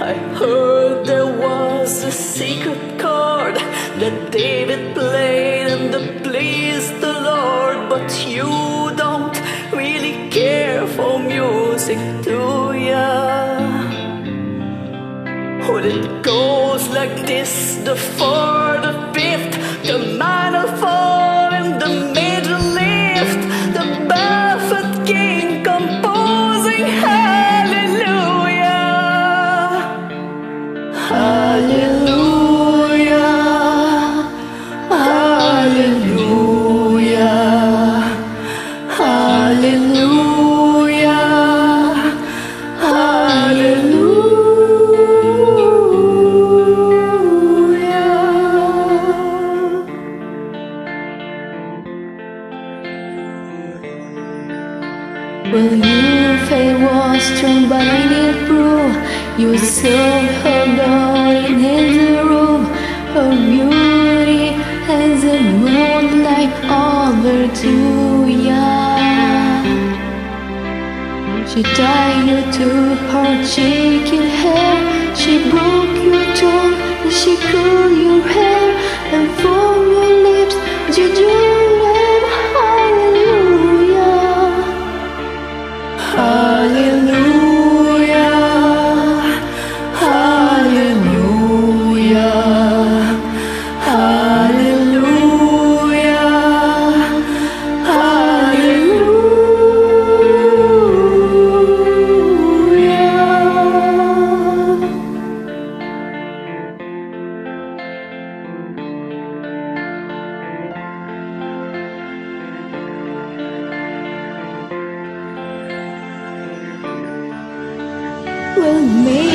I heard there was a secret chord that David played and that pleased the Lord. But you don't really care for music, do ya? Well, it goes like this: the fourth, the fifth, the minor fall, and the major lift. The barefoot king composing hallelujah, hallelujah, hallelujah, hallelujah, hallelujah. Well, your fate was torn by the brew. You saw her daughter in his room. Her beauty as a moonlight over too young. She tied you to her chicken hair. She broke your tongue and she curled your hair. And from your lips you drew an hallelujah. Hallelujah, hallelujah, hallelujah, Well, maybe